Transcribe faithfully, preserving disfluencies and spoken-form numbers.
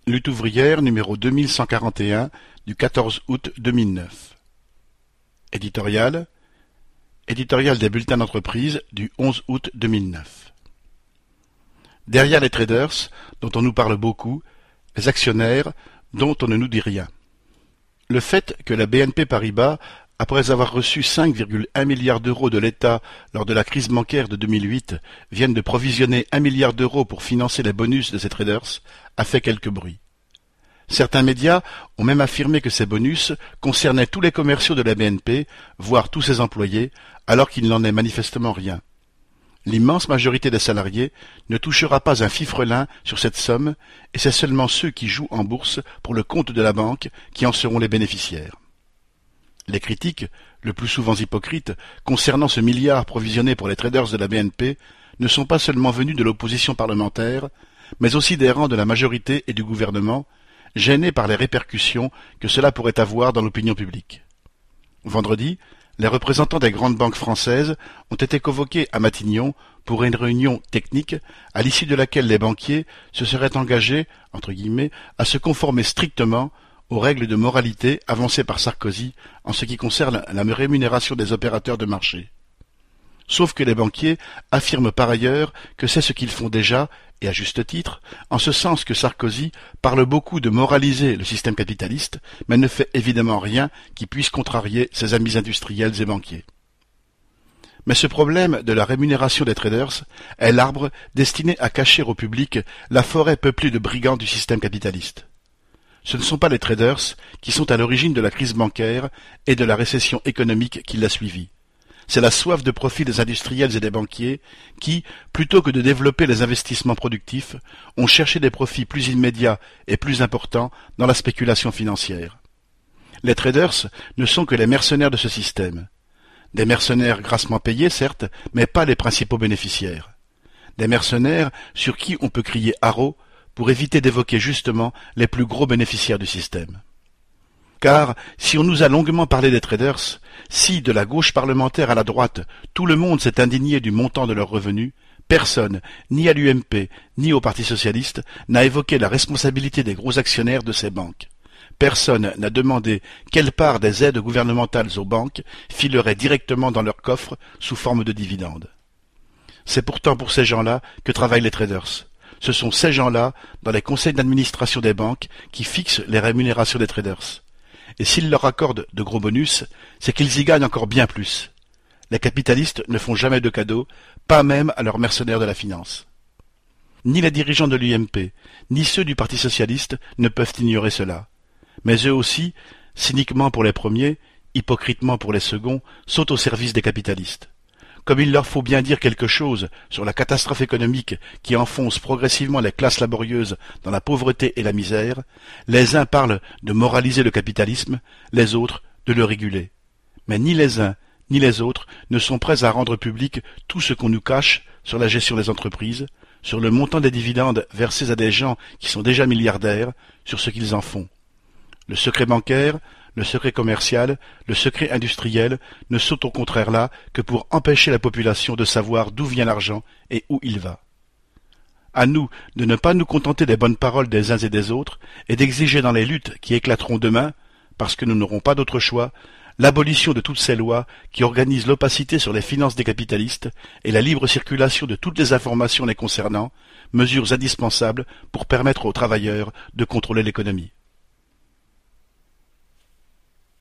Lutte ouvrière numéro deux mille cent quarante et un du quatorze août deux mille neuf. Éditorial. Éditorial des bulletins d'entreprise du onze août deux mille neuf. Derrière les traders, dont on nous parle beaucoup, les actionnaires, dont on ne nous dit rien. Le fait que la B N P Paribas, après avoir reçu cinq virgule un milliards d'euros de l'État lors de la crise bancaire de deux mille huit, vienne de provisionner un milliard d'euros pour financer les bonus de ces traders, a fait quelque bruit. Certains médias ont même affirmé que ces bonus concernaient tous les commerciaux de la B N P, voire tous ses employés, alors qu'il n'en est manifestement rien. L'immense majorité des salariés ne touchera pas un fifrelin sur cette somme, et c'est seulement ceux qui jouent en bourse pour le compte de la banque qui en seront les bénéficiaires. Les critiques, le plus souvent hypocrites, concernant ce milliard provisionné pour les traders de la B N P ne sont pas seulement venues de l'opposition parlementaire, mais aussi des rangs de la majorité et du gouvernement, gênés par les répercussions que cela pourrait avoir dans l'opinion publique. Vendredi, les représentants des grandes banques françaises ont été convoqués à Matignon pour une réunion technique à l'issue de laquelle les banquiers se seraient engagés, entre guillemets, à se conformer strictement aux règles de moralité avancées par Sarkozy en ce qui concerne la rémunération des opérateurs de marché. Sauf que les banquiers affirment par ailleurs que c'est ce qu'ils font déjà, et à juste titre, en ce sens que Sarkozy parle beaucoup de moraliser le système capitaliste, mais ne fait évidemment rien qui puisse contrarier ses amis industriels et banquiers. Mais ce problème de la rémunération des traders est l'arbre destiné à cacher au public la forêt peuplée de brigands du système capitaliste. Ce ne sont pas les traders qui sont à l'origine de la crise bancaire et de la récession économique qui l'a suivie. C'est la soif de profit des industriels et des banquiers qui, plutôt que de développer les investissements productifs, ont cherché des profits plus immédiats et plus importants dans la spéculation financière. Les traders ne sont que les mercenaires de ce système. Des mercenaires grassement payés, certes, mais pas les principaux bénéficiaires. Des mercenaires sur qui on peut crier haro pour éviter d'évoquer justement les plus gros bénéficiaires du système. Car, si on nous a longuement parlé des traders, si, de la gauche parlementaire à la droite, tout le monde s'est indigné du montant de leurs revenus, personne, ni à l'U M P, ni au Parti socialiste, n'a évoqué la responsabilité des gros actionnaires de ces banques. Personne n'a demandé quelle part des aides gouvernementales aux banques filerait directement dans leurs coffres sous forme de dividendes. C'est pourtant pour ces gens-là que travaillent les traders. Ce sont ces gens-là, dans les conseils d'administration des banques, qui fixent les rémunérations des traders. Et s'ils leur accordent de gros bonus, c'est qu'ils y gagnent encore bien plus. Les capitalistes ne font jamais de cadeaux, pas même à leurs mercenaires de la finance. Ni les dirigeants de l'U M P, ni ceux du Parti socialiste ne peuvent ignorer cela. Mais eux aussi, cyniquement pour les premiers, hypocritement pour les seconds, sont au service des capitalistes. Comme il leur faut bien dire quelque chose sur la catastrophe économique qui enfonce progressivement les classes laborieuses dans la pauvreté et la misère, les uns parlent de moraliser le capitalisme, les autres de le réguler. Mais ni les uns ni les autres ne sont prêts à rendre public tout ce qu'on nous cache sur la gestion des entreprises, sur le montant des dividendes versés à des gens qui sont déjà milliardaires, sur ce qu'ils en font. Le secret bancaire, le secret commercial, le secret industriel ne sont au contraire là que pour empêcher la population de savoir d'où vient l'argent et où il va. À nous de ne pas nous contenter des bonnes paroles des uns et des autres et d'exiger dans les luttes qui éclateront demain, parce que nous n'aurons pas d'autre choix, l'abolition de toutes ces lois qui organisent l'opacité sur les finances des capitalistes et la libre circulation de toutes les informations les concernant, mesures indispensables pour permettre aux travailleurs de contrôler l'économie.